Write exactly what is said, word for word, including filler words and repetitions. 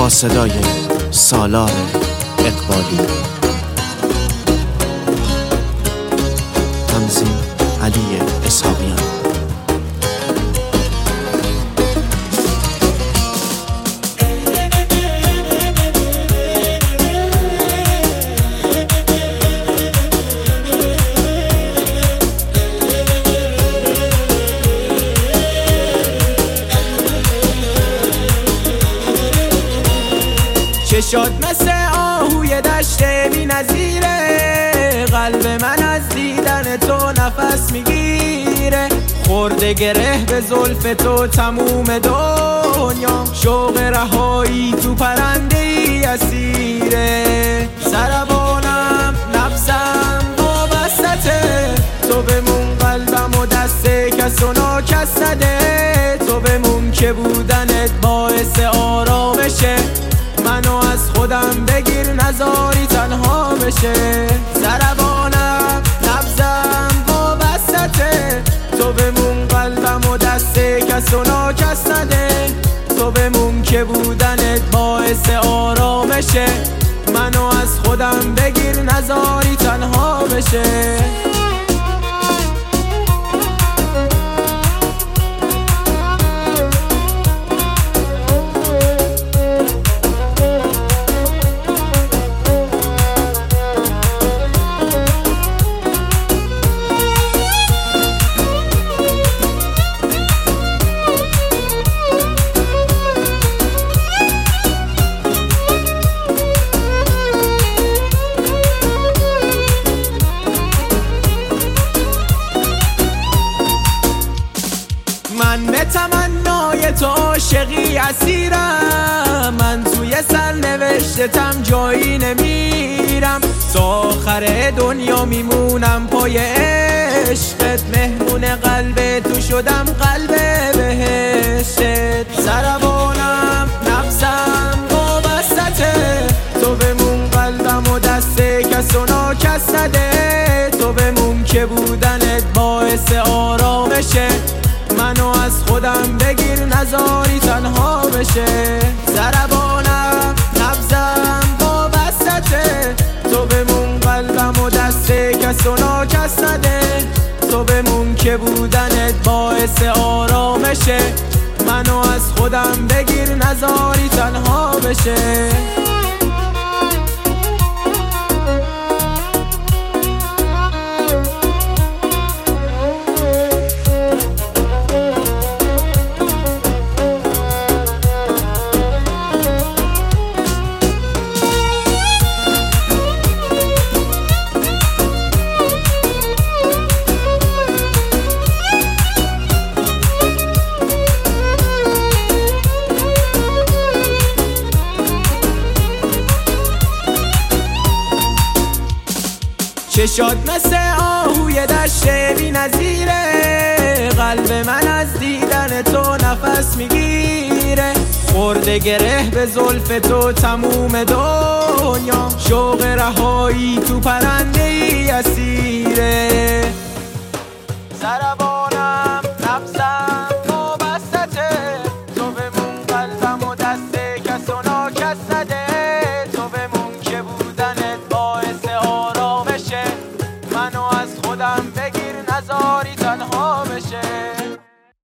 با صدای سالار اقبالی. تنظیم علی اسحاقیان. چشات مثل آهوی دشت بی نظیره، قلب من از دیدن تو نفس میگیره. خورده گره به زلف تو تموم دنیا، شوق رهایی تو پرنده ای اسیره. سربانم نبضم وابستته، تو بمون قلبم و دست کس و ناکس نده. تو بمون که بودنت باعث آرامشه، منو از خودم بگیر نذاری تنها بشه. سربانم نبضم وابستته، تو بمون قلبم و دست کس و ناکس نده. تو بمون که بودنت باعث آرامشه، منو از خودم بگیر نذاری تنها بشه. من به تمنای تو عاشقی اسیرم، من توی سرنوشتم جایی نمیرم. تا آخر دنیا میمونم پای عشقت، مهمون قلب تو شدم قلب بهشت. سربانم نبضم وابستته، تو بمون قلبم و دست کس و ناکس نده. تو بمون که بودنت باعث آرامشه، منو از خودم بگیر نذاری تنها بشه. سربانم نبضم وابستته، تو بمون قلبم و دست کس و ناکس نده. تو بمون که بودنت باعث آرامشه، منو از خودم بگیر نذاری تنها بشه. چشات مثل آهوی دشت بی نظیره، قلب من از دیدن تو نفس میگیره. خورده گره به زلف تو تموم دنیا، شوق رهایی تو پرنده ای اسیره.